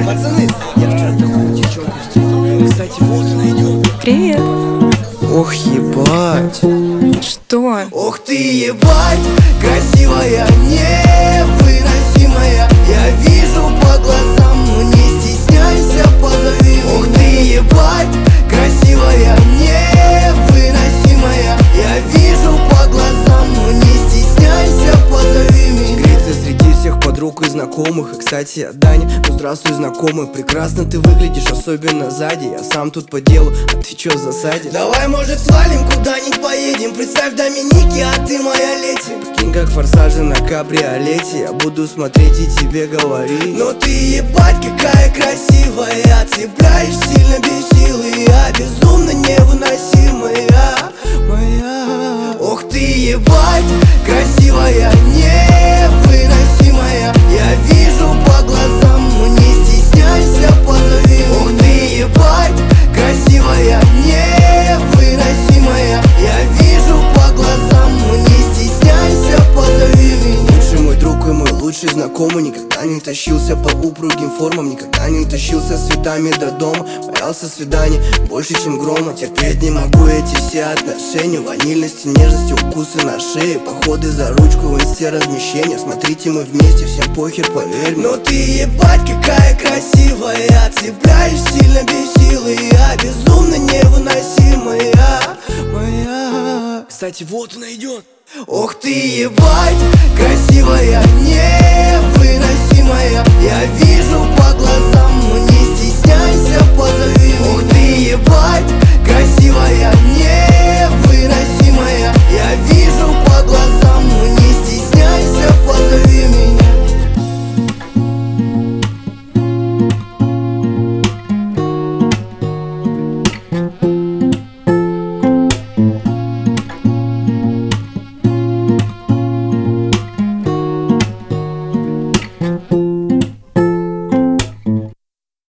Пацаны, я такую девчонку встретил. Кстати, вот она идет. Привет. Ох, ебать. Что? Ох ты, ебать, красивая, невыносимая. Я вижу по глазам, но не стесняйся, позови меня. Ох ты, ебать, красивая, невыносимая. Я вижу по глазам, но не стесняйся, позови меня. Секреты среди всех подруг и знакомых. И, кстати, я Даня, ну здравствуй, знакомый. Прекрасно ты выглядишь, особенно сзади. Я сам тут по делу, а ты чё в засаде? Давай, может, свалим куда-нибудь поедем. Представь Доминики, а ты моя леди. Прикинь, как форсажи на кабриолете. Я буду смотреть и тебе говорить. Но ты, ебать, какая красивая. Цепляешь сильно без силы. Я безумно невыносимая, моя. Ох ты, ебать, красивая, невыносимая. Я вижу по глазам, но не стесняйся, позови. Ох ты, ебать, красивая, невыносимая. Я вижу по глазам, но не стесняйся, позови меня. Лучший мой друг и мой лучший знакомый. Никогда не тащился по упругим формам. Никогда не тащился с цветами до дома. Боялся свиданий больше, чем грома. Терпеть не могу эти все отношения. Ванильности, нежности, укусы на шее. Походы за ручку, в инсте размещения. Смотрите, мы вместе, всем похер, поверь мне. Но ты, ебать, какая красивая. Цепляешь сильно без силы. Я безумно невыносимая, моя. Кстати, вот она идет. Ох ты, ебать, красивая, невыносимая. Я вижу по глазам, но не стесняйся, позови. Ох ты, ебать, красивая, невыносимая. Я вижу по глазам, но не стесняйся, позови меня.